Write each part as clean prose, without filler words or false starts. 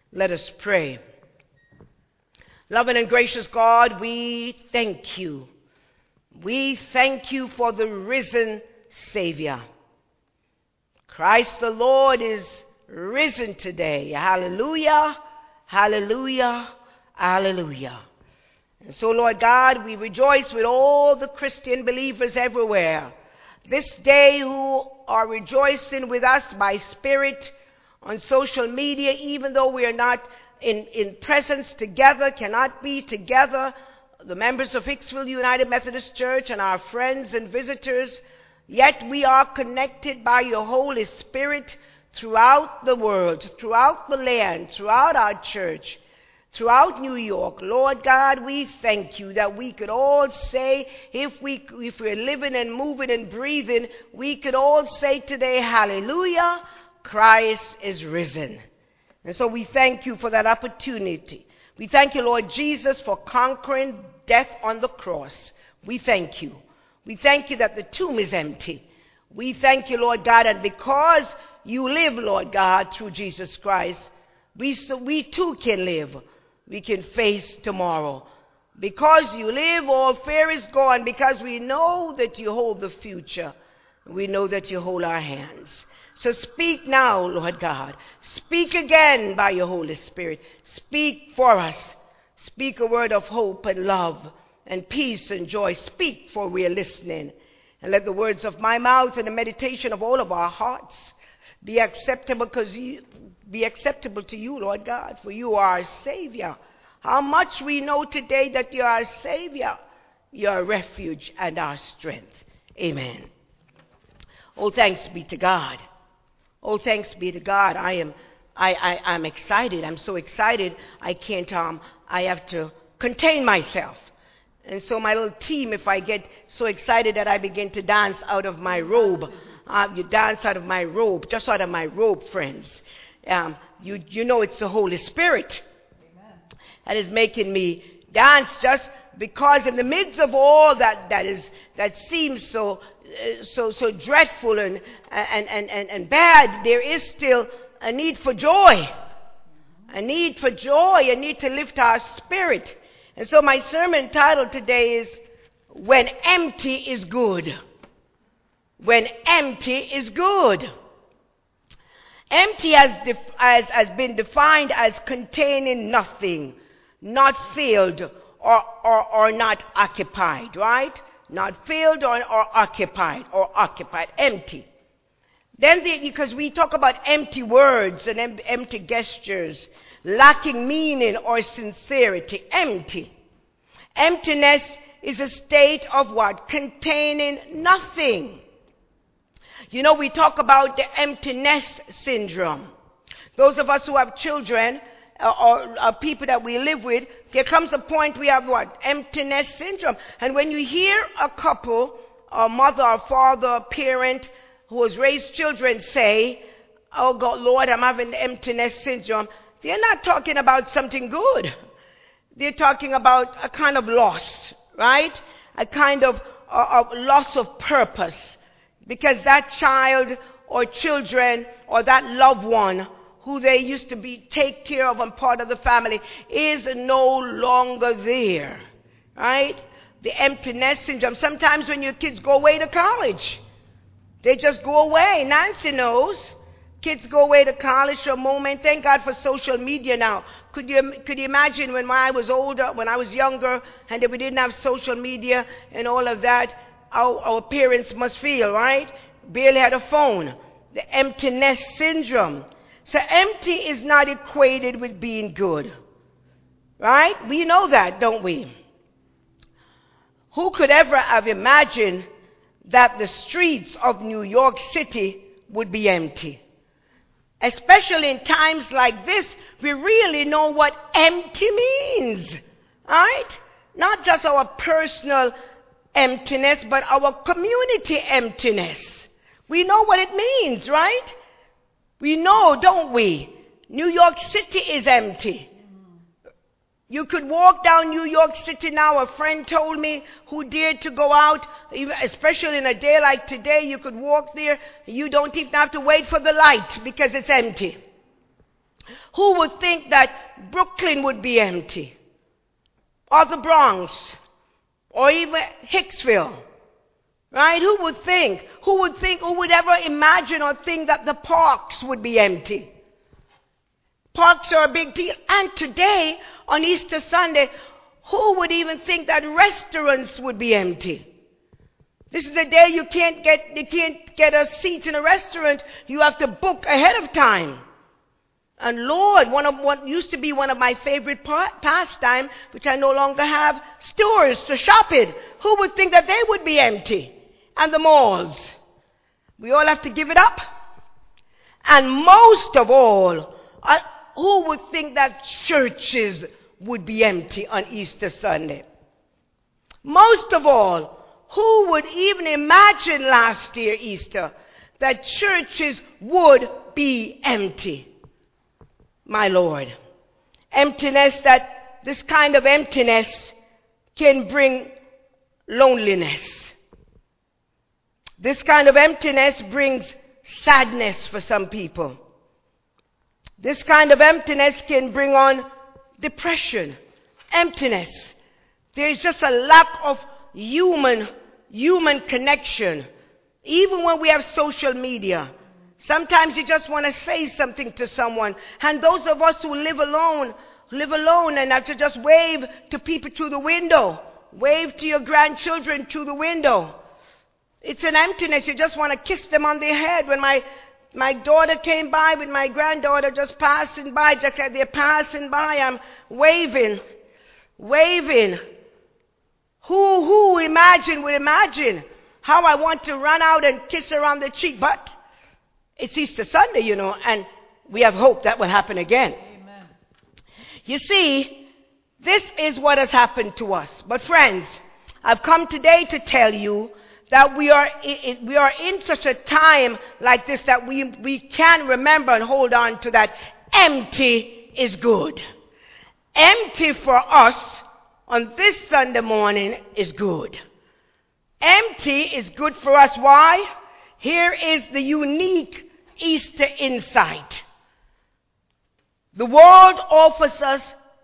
Let us pray. Loving and gracious God, we thank you. We thank you for the risen Savior. Christ the Lord is risen today. Hallelujah, hallelujah, hallelujah. And so, Lord God, we rejoice with all the Christian believers everywhere this day who are rejoicing with us by spirit on social media, even though we are not in presence together, cannot be together, the members of Hicksville United Methodist Church and our friends and visitors, yet we are connected by your Holy Spirit throughout the world, throughout the land, throughout our church, throughout New York. Lord God, we thank you that we could all say, if we're living and moving and breathing, we could all say today, hallelujah, Christ is risen. And so we thank you for that opportunity. We thank you, Lord Jesus, for conquering death on the cross. We thank you. We thank you that the tomb is empty. We thank you, Lord God, and because you live, Lord God, through Jesus Christ, we too can live. We can face tomorrow. Because you live, all fear is gone, because we know that you hold the future. We know that you hold our hands. So speak now, Lord God. Speak again by your Holy Spirit. Speak for us. Speak a word of hope and love and peace and joy. Speak, for we are listening. And let the words of my mouth and the meditation of all of our hearts be acceptable to you, Lord God, for you are our Savior. How much we know today that you are our Savior, you are our refuge and our strength. Amen. Oh, thanks be to God. Oh, thanks be to God. I'm excited. I'm so excited. I have to contain myself. And so my little team, if I get so excited that I begin to dance out of my robe, you dance out of my robe, just out of my robe, friends. You know it's the Holy Spirit. Amen. That is making me dance, just because in the midst of all that seems so dreadful and bad, there is still a need for joy. A need for joy, a need to lift our spirit. And so my sermon title today is When Empty is Good. When empty is good. Empty has been defined as containing nothing, not filled or not occupied, right? Not filled or occupied, empty. Then because we talk about empty words and empty gestures, lacking meaning or sincerity, empty. Emptiness is a state of what? Containing nothing. You know, we talk about the empty nest syndrome. Those of us who have children or people that we live with, there comes a point we have what? Empty nest syndrome. And when you hear a couple, a mother, a father, a parent who has raised children say, oh God, Lord, I'm having empty nest syndrome, they're not talking about something good. They're talking about a kind of loss, right? A kind of loss of purpose. Because that child or children or that loved one who they used to take care of and part of the family is no longer there, right? The empty nest syndrome. Sometimes when your kids go away to college, they just go away. Nancy knows. Kids go away to college for a moment. Thank God for social media now. Could you imagine when I was older, when I was younger, and we didn't have social media and all of that? Our parents must feel, right? Barely had a phone. The empty nest syndrome. So empty is not equated with being good. Right? We know that, don't we? Who could ever have imagined that the streets of New York City would be empty? Especially in times like this, we really know what empty means. Right? Not just our personal emptiness, but our community emptiness. We know what it means, right? We know, don't we? New York City is empty. You could walk down New York City now. A friend told me who dared to go out, especially in a day like today, you could walk there. You don't even have to wait for the light because it's empty. Who would think that Brooklyn would be empty? Or the Bronx? Or even Hicksville? Right? Who would think? Who would ever imagine or think that the parks would be empty? Parks are a big deal. And today, on Easter Sunday, who would even think that restaurants would be empty? This is a day you can't get a seat in a restaurant. You have to book ahead of time. And Lord, what used to be one of my favorite pastime, which I no longer have, stores to shop in. Who would think that they would be empty? And the malls. We all have to give it up. And most of all, who would think that churches would be empty on Easter Sunday? Most of all, who would even imagine last year Easter that churches would be empty? My Lord. Emptiness, this kind of emptiness can bring loneliness. This kind of emptiness brings sadness for some people. This kind of emptiness can bring on depression, emptiness. There is just a lack of human connection. Even when we have social media, sometimes you just want to say something to someone. And those of us who live alone and have to just wave to people through the window. Wave to your grandchildren through the window. It's an emptiness. You just want to kiss them on the head. When my daughter came by with my granddaughter just passing by, just as they're passing by, I'm waving. Who would imagine how I want to run out and kiss her on the cheek. But it's Easter Sunday, and we have hope that will happen again. Amen. You see, this is what has happened to us. But friends, I've come today to tell you that we are in such a time like this that we can remember and hold on to that. Empty is good. Empty for us on this Sunday morning is good. Empty is good for us. Why? Here is the unique Easter insight. The world offers us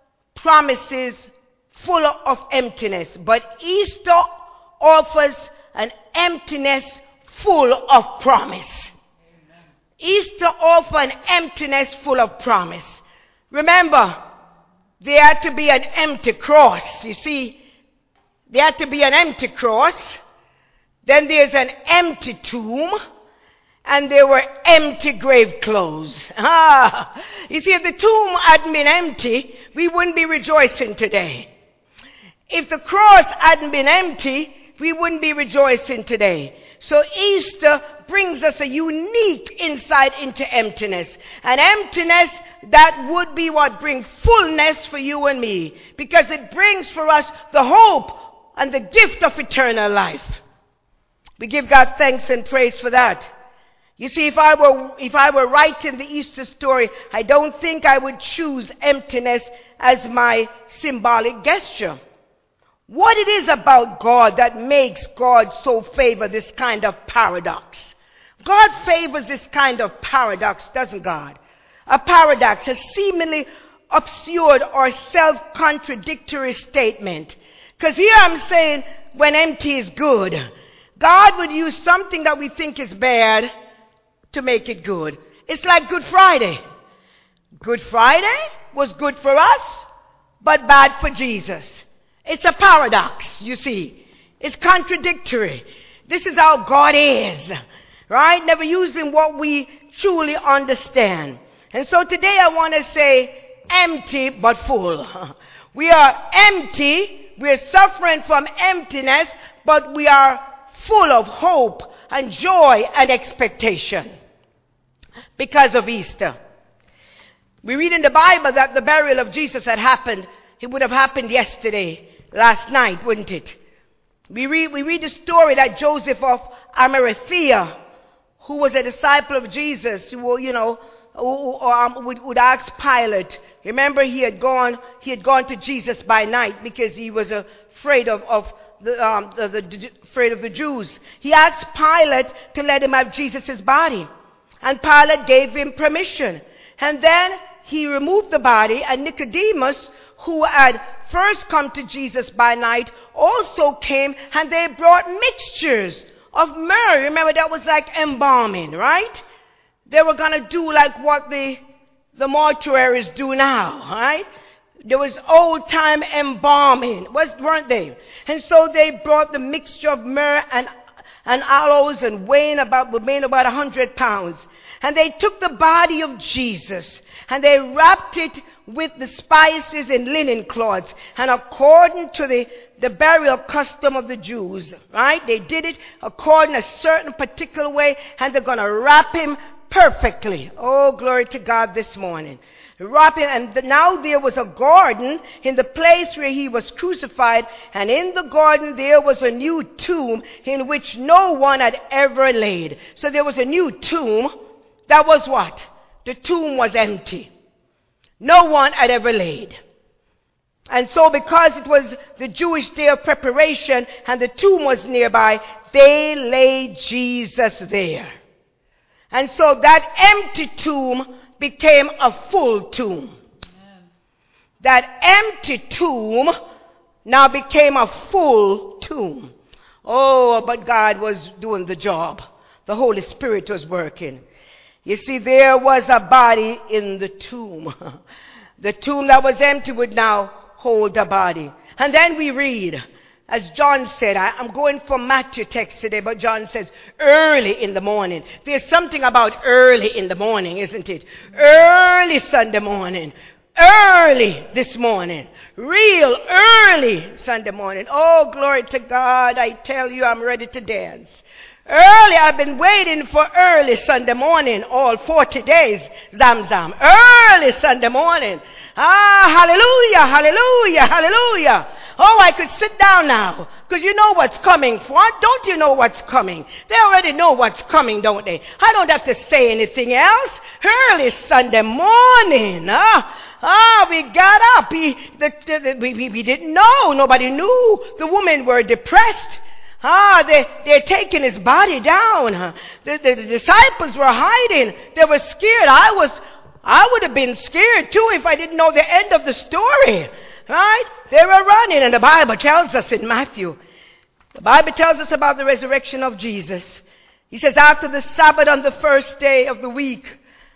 promises full of emptiness, but Easter offers an emptiness full of promise. Amen. Easter offers an emptiness full of promise. Remember, there had to be an empty cross. You see, there had to be an empty cross. Then there's an empty tomb. And there were empty grave clothes. You see, if the tomb hadn't been empty, we wouldn't be rejoicing today. If the cross hadn't been empty, we wouldn't be rejoicing today. So Easter brings us a unique insight into emptiness. An emptiness that would be what brings fullness for you and me. Because it brings for us the hope and the gift of eternal life. We give God thanks and praise for that. You see, if I were writing the Easter story, I don't think I would choose emptiness as my symbolic gesture. What it is about God that makes God so favor this kind of paradox? God favors this kind of paradox, doesn't God? A paradox, a seemingly absurd or self-contradictory statement. Because here I'm saying when empty is good. God would use something that we think is bad to make it good. It's like Good Friday. Good Friday was good for us, but bad for Jesus. It's a paradox, you see. It's contradictory. This is how God is, right? Never using what we truly understand. And so today I want to say empty but full. We are empty. We're suffering from emptiness, but we are full of hope and joy and expectation because of Easter. We read in the Bible that the burial of Jesus had happened. It would have happened yesterday, last night, wouldn't it? We read the story that Joseph of Arimathea, who was a disciple of Jesus, who would ask Pilate. Remember, he had gone to Jesus by night because he was afraid of the Jews. He asked Pilate to let him have Jesus' body. And Pilate gave him permission. And then he removed the body, and Nicodemus, who had first come to Jesus by night, also came, and they brought mixtures of myrrh. Remember, that was like embalming, right? They were going to do like what the mortuaries do now, right? There was old-time embalming, weren't they? And so they brought the mixture of myrrh and aloes and weighing about 100 pounds. And they took the body of Jesus and they wrapped it with the spices in linen cloths. And according to the burial custom of the Jews, right? They did it according a certain particular way, and they're going to wrap him perfectly. Oh, glory to God this morning. Wrap him, and now there was a garden in the place where he was crucified, and in the garden there was a new tomb in which no one had ever laid. So there was a new tomb. That was what? The tomb was empty. No one had ever laid. And so because it was the Jewish day of preparation and the tomb was nearby, they laid Jesus there. And so that empty tomb became a full tomb. Amen. That empty tomb now became a full tomb. Oh, but God was doing the job. The Holy Spirit was working. You see, there was a body in the tomb. The tomb that was empty would now hold a body. And then we read, as John said, I'm going from Matthew text today, but John says early in the morning. There's something about early in the morning, isn't it? Early Sunday morning. Early this morning. Real early Sunday morning. Oh, glory to God. I tell you, I'm ready to dance. Early, I've been waiting for early Sunday morning, all 40 days, Zamzam. Early Sunday morning. Hallelujah, hallelujah, hallelujah. Oh, I could sit down now, because you know what's coming. Don't you know what's coming? They already know what's coming, don't they? I don't have to say anything else. Early Sunday morning. We got up. We didn't know. Nobody knew. The women were depressed. They're taking his body down. The disciples were hiding. They were scared. I would have been scared too if I didn't know the end of the story. Right? They were running, and the Bible tells us in Matthew. The Bible tells us about the resurrection of Jesus. He says, after the Sabbath on the first day of the week,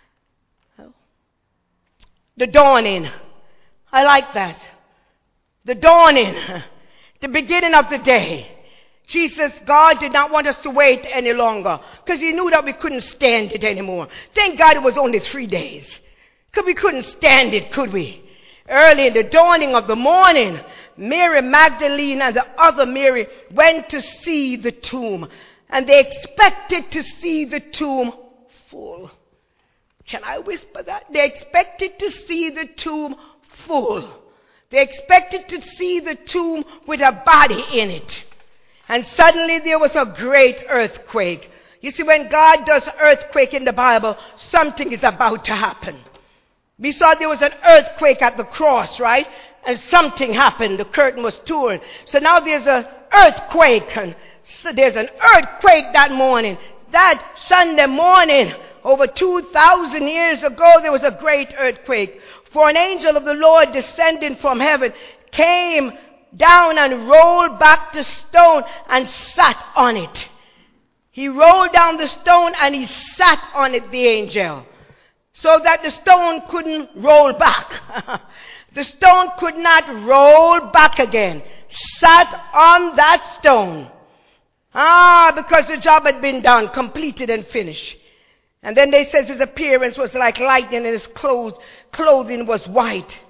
the dawning. I like that. The dawning. The beginning of the day. Jesus, God did not want us to wait any longer because he knew that we couldn't stand it anymore. Thank God it was only 3 days. Because we couldn't stand it, could we? Early in the dawning of the morning, Mary Magdalene and the other Mary went to see the tomb. And they expected to see the tomb full. Can I whisper that? They expected to see the tomb full. They expected to see the tomb with a body in it. And suddenly there was a great earthquake. You see, when God does earthquake in the Bible, something is about to happen. We saw there was an earthquake at the cross, right? And something happened. The curtain was torn. So now there's an earthquake. And so there's an earthquake that morning. That Sunday morning, over 2,000 years ago, there was a great earthquake. For an angel of the Lord descending from heaven came down and rolled back the stone and sat on it. He rolled down the stone and he sat on it, the angel, so that the stone couldn't roll back. The stone could not roll back again. Sat on that stone. Because the job had been done, completed and finished. And then they says his appearance was like lightning and his clothing was white.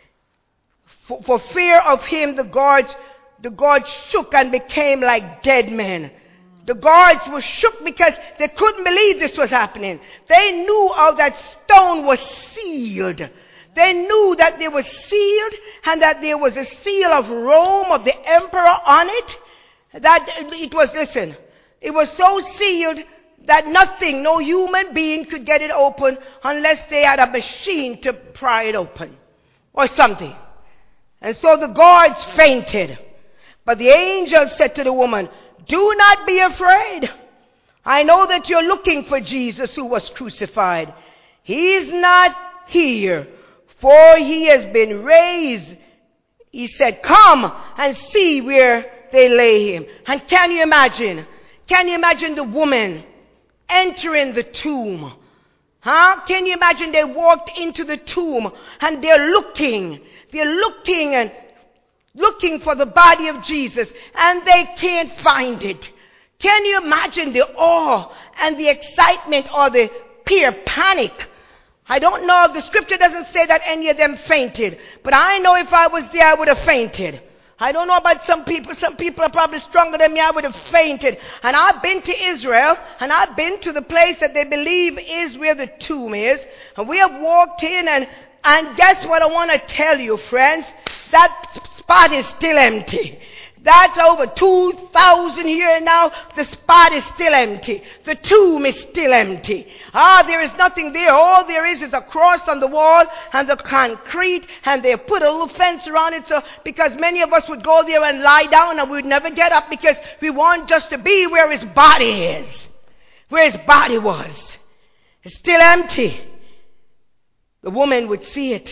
For fear of him, the guards shook and became like dead men. The guards were shook because they couldn't believe this was happening. They knew how that stone was sealed. They knew that they were sealed and that there was a seal of Rome, of the emperor on it. That it was, listen, it was so sealed that nothing, no human being could get it open unless they had a machine to pry it open or something. And so the guards fainted. But the angel said to the woman, "Do not be afraid. I know that you're looking for Jesus who was crucified. He is not here, For he has been raised. He said, come and see where they lay him. And can you imagine? Can you imagine the woman entering the tomb? Can you imagine they walked into the tomb and they're looking and looking for the body of Jesus and they can't find it. Can you imagine the awe and the excitement or the pure panic? I don't know if the scripture doesn't say that any of them fainted, but I know if I was there I would have fainted. I don't know about some people. Some people are probably stronger than me. I would have fainted. And I've been to Israel, and I've been to the place that they believe is where the tomb is. And we have walked in, and guess what I want to tell you, friends? That spot is still empty. That's over 2,000 here now. The spot is still empty. The tomb is still empty. There is nothing there. All there is a cross on the wall and the concrete, and they put a little fence around it, so because many of us would go there and lie down and we'd never get up because we want just to be where his body is, where his body was. It's still empty. The woman would see it.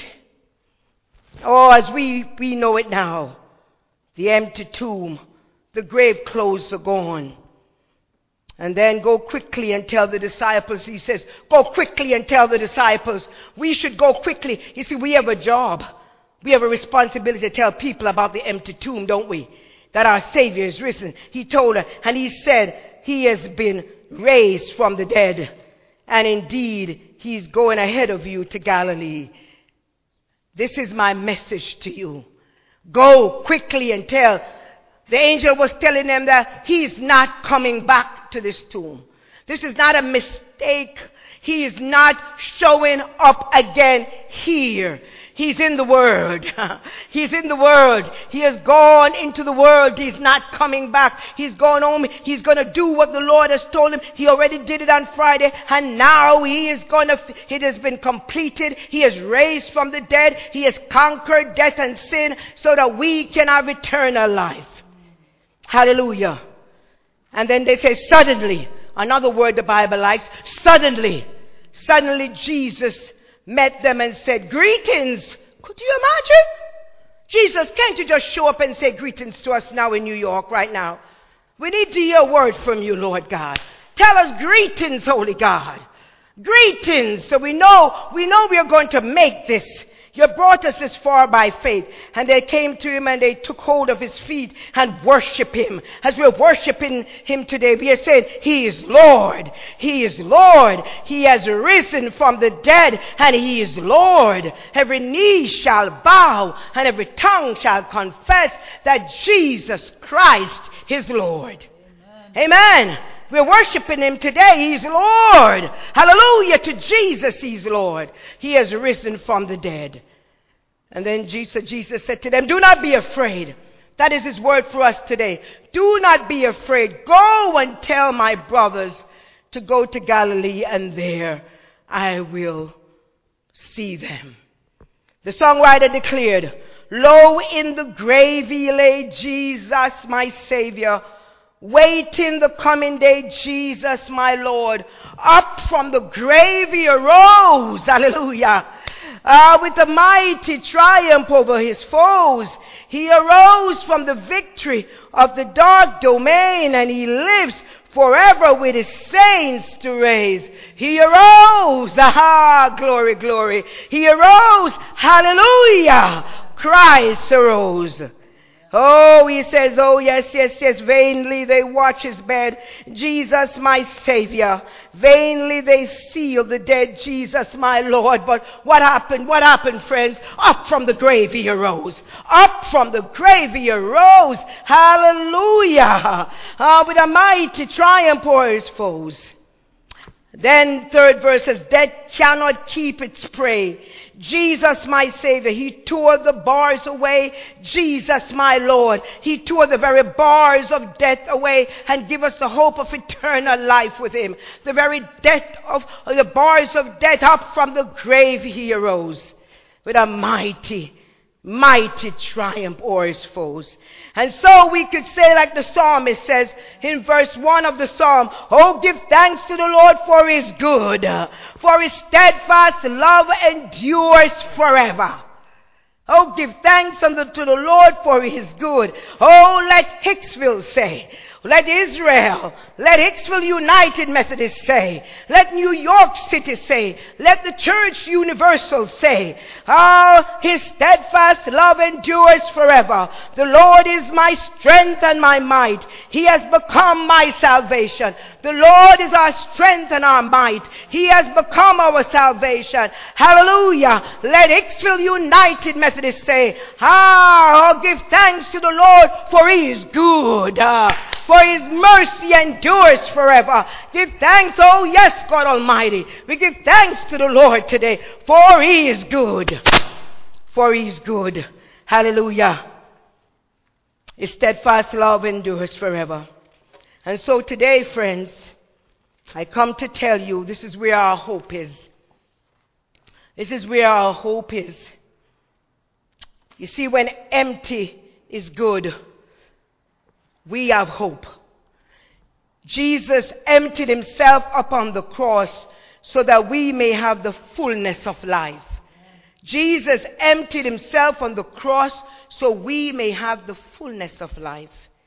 As we know it now. The empty tomb, the grave clothes are gone. And then go quickly and tell the disciples. He says, go quickly and tell the disciples. We should go quickly. You see, we have a job. We have a responsibility to tell people about the empty tomb, don't we? That our Savior is risen. He told her, and he said, he has been raised from the dead. And indeed, he's going ahead of you to Galilee. This is my message to you. Go quickly and tell. The angel was telling them that he's not coming back to this tomb. This is not a mistake. He is not showing up again here. He's in the world. He's in the world. He has gone into the world. He's not coming back. He's gone home. He's going to do what the Lord has told him. He already did it on Friday. And now it has been completed. He has raised from the dead. He has conquered death and sin so that we can have eternal life. Hallelujah. And then they say suddenly, another word the Bible likes, suddenly Jesus met them and said, greetings. Could you imagine? Jesus, can't you just show up and say greetings to us now in New York right now? We need to hear a word from you, Lord God. Tell us greetings, Holy God. Greetings. So we know we are going to make this. You brought us this far by faith. And they came to him and they took hold of his feet and worshiped him. As we're worshiping him today, we are saying, he is Lord. He is Lord. He has risen from the dead and he is Lord. Every knee shall bow and every tongue shall confess that Jesus Christ is Lord. Amen. Amen. We're worshiping him today. He's Lord. Hallelujah to Jesus. He's Lord. He has risen from the dead. And then Jesus said to them, do not be afraid. That is his word for us today. Do not be afraid. Go and tell my brothers to go to Galilee, and there I will see them. The songwriter declared, lo, in the grave he lay, Jesus my Savior, waiting the coming day, Jesus my Lord. Up from the grave he arose, hallelujah, with a mighty triumph over his foes. He arose from the victory of the dark domain, and he lives forever with his saints to raise. He arose, glory, glory. He arose, hallelujah, Christ arose. Oh, he says, oh, yes, vainly they watch his bed, Jesus my Savior. Vainly they seal the dead, Jesus my Lord. But what happened? What happened, friends? Up from the grave he arose. Up from the grave he arose. Hallelujah. With a mighty triumph over his foes. Then third verse says, death cannot keep its prey. Jesus my Savior, he tore the bars away. Jesus my Lord, he tore the very bars of death away and give us the hope of eternal life with him. The very death of the bars of death, up from the grave he arose with a mighty mighty triumph o'er his foes. And so we could say, like the psalmist says in verse 1 of the psalm, oh, give thanks to the Lord, for his good, for his steadfast love endures forever. Oh, give thanks unto the Lord for his good. Oh, let Hicksville say, let Israel, let Hicksville United Methodist say, let New York City say, let the Church Universal say, his steadfast love endures forever. The Lord is my strength and my might. He has become my salvation. The Lord is our strength and our might. He has become our salvation. Hallelujah. Let Hicksville United Methodist say, give thanks to the Lord, for he is good. For his mercy endures forever. Give thanks, oh yes, God Almighty. We give thanks to the Lord today, for he is good. For he is good. Hallelujah. His steadfast love endures forever. And so today, friends, I come to tell you, this is where our hope is. This is where our hope is. You see, when empty is good, we have hope. Jesus emptied himself upon the cross so that we may have the fullness of life. Jesus emptied himself on the cross so we may have the fullness of life.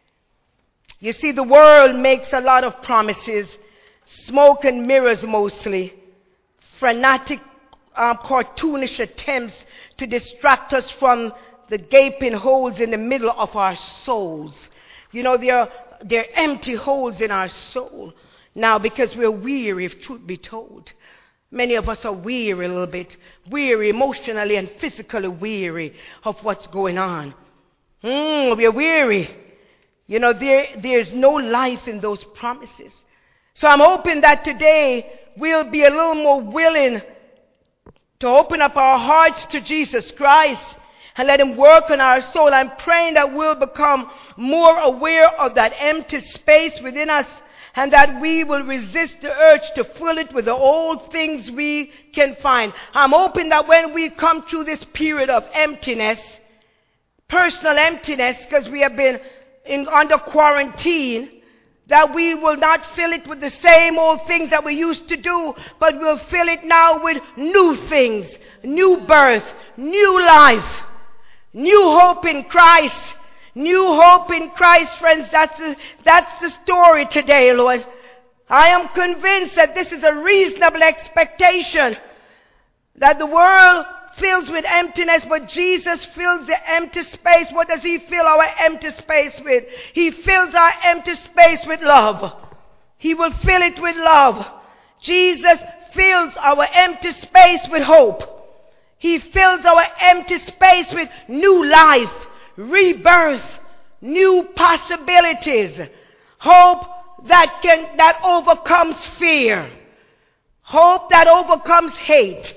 You see, the world makes a lot of promises, smoke and mirrors mostly, frenetic, cartoonish attempts to distract us from the gaping holes in the middle of our souls. You know, there are empty holes in our soul now because we're weary, if truth be told. Many of us are weary a little bit, weary emotionally and physically weary of what's going on. We're weary. You know, there's no life in those promises. So I'm hoping that today we'll be a little more willing to open up our hearts to Jesus Christ and let him work on our soul. I'm praying that we'll become more aware of that empty space within us, and that we will resist the urge to fill it with the old things we can find. I'm hoping that when we come through this period of emptiness, personal emptiness, because we have been under quarantine, that we will not fill it with the same old things that we used to do, but we'll fill it now with new things, new birth, new life, new hope in Christ. New hope in Christ, friends. That's the story today, Lord. I am convinced that this is a reasonable expectation, that the world fills with emptiness, but Jesus fills the empty space. What does he fill our empty space with? He fills our empty space with love. He will fill it with love. Jesus fills our empty space with hope. He fills our empty space with new life, rebirth, new possibilities, hope that overcomes fear, hope that overcomes hate,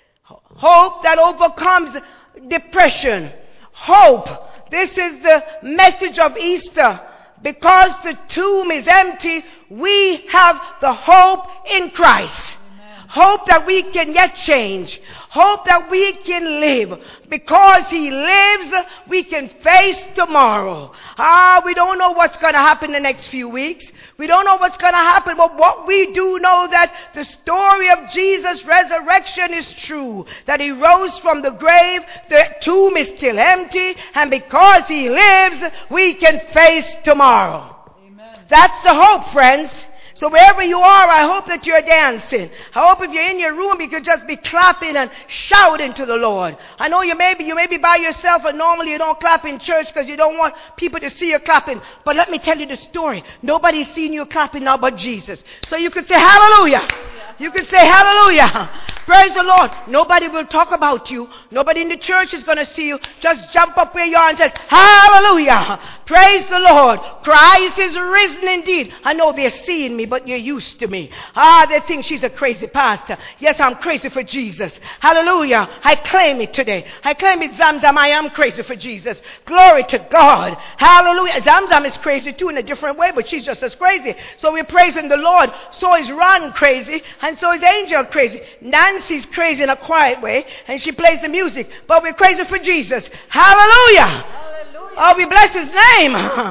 hope that overcomes depression, hope. This is the message of Easter. Because the tomb is empty, we have the hope in Christ. Hope that we can yet change. Hope that we can live. Because he lives, we can face tomorrow. We don't know what's going to happen the next few weeks. We don't know what's going to happen, but what we do know, that the story of Jesus' resurrection is true. That he rose from the grave, the tomb is still empty, and because he lives, we can face tomorrow. Amen. That's the hope, friends. So wherever you are, I hope that you're dancing. I hope if you're in your room, you could just be clapping and shouting to the Lord. I know you may be by yourself, and normally you don't clap in church because you don't want people to see you clapping. But let me tell you the story. Nobody's seen you clapping now but Jesus. So you could say hallelujah. You could say hallelujah. Praise the Lord. Nobody will talk about you. Nobody in the church is going to see you. Just jump up where you are and say, hallelujah. Praise the Lord. Christ is risen indeed. I know they're seeing me, but you're used to me. They think she's a crazy pastor. Yes, I'm crazy for Jesus. Hallelujah. I claim it today. I claim it, Zamzam. I am crazy for Jesus. Glory to God. Hallelujah. Zamzam is crazy too in a different way, but she's just as crazy. So we're praising the Lord. So is Ron crazy, and so is Angel crazy. Nancy Nancy's crazy in a quiet way, and she plays the music, but we're crazy for Jesus. Hallelujah. Oh, we bless his name.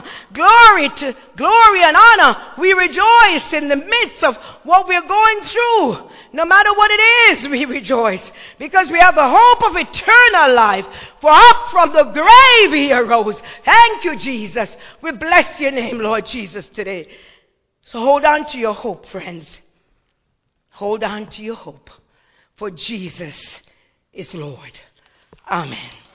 Glory and honor. We rejoice in the midst of what we're going through. No matter what it is, we rejoice because we have the hope of eternal life. For up from the grave he arose. Thank you, Jesus. We bless your name, Lord Jesus, today. So hold on to your hope, friends. Hold on to your hope. For Jesus is Lord. Amen.